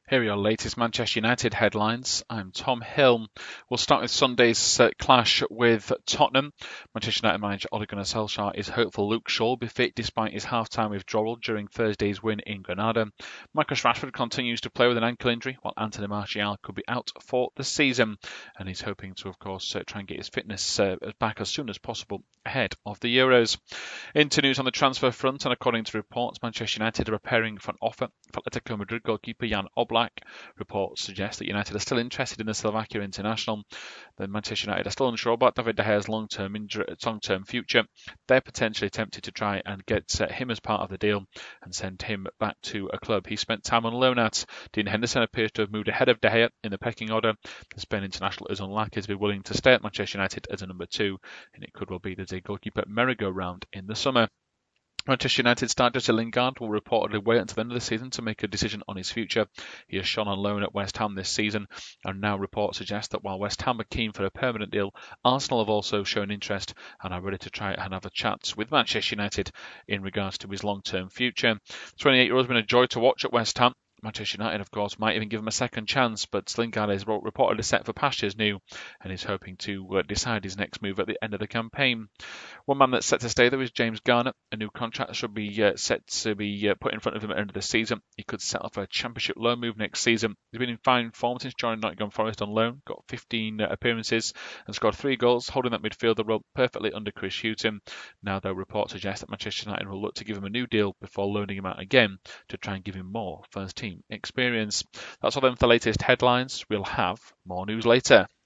Here are your latest Manchester United headlines. I'm Tom Hill. We'll start with Sunday's clash with Tottenham. Manchester United manager Ole Gunnar Solskjaer is hopeful Luke Shaw will be fit despite his half-time withdrawal during Thursday's win in Granada. Marcus Rashford continues to play with an ankle injury, while Anthony Martial could be out for the season. And he's hoping to, of course, try and get his fitness back as soon as possible ahead of the Euros. Into news on the transfer front, and according to reports, Manchester United are preparing for an offer for Atletico Madrid goalkeeper Jan Oblak. Reports suggest that United are still interested in the Slovakia international. The Manchester United are still unsure about David De Gea's long-term future. They're potentially tempted to try and get him as part of the deal and send him back to a club he spent time on loan at. Dean Henderson appears to have moved ahead of De Gea in the pecking order. The Spain international is unlikely to be willing to stay at Manchester United as a number 2, and it could well be that a goalkeeper merry-go-round in the summer. Manchester United star Jesse Lingard will reportedly wait until the end of the season to make a decision on his future. He has shone on loan at West Ham this season, and now reports suggest that while West Ham are keen for a permanent deal, Arsenal have also shown interest and are ready to try and have a chat with Manchester United in regards to his long-term future. 28-year-old has been a joy to watch at West Ham. Manchester United, of course, might even give him a second chance, but Lingard is reportedly set for pastures new and is hoping to decide his next move at the end of the campaign. One man that's set to stay there is James Garner. A new contract should be set to be put in front of him at the end of the season. He could settle for a championship loan move next season. He's been in fine form since joining Nottingham Forest on loan, got 15 appearances and scored 3 goals, holding that midfielder role perfectly under Chris Hughton. Now, though, reports suggest that Manchester United will look to give him a new deal before loaning him out again to try and give him more first-team experience. That's all then for the latest headlines. We'll have more news later.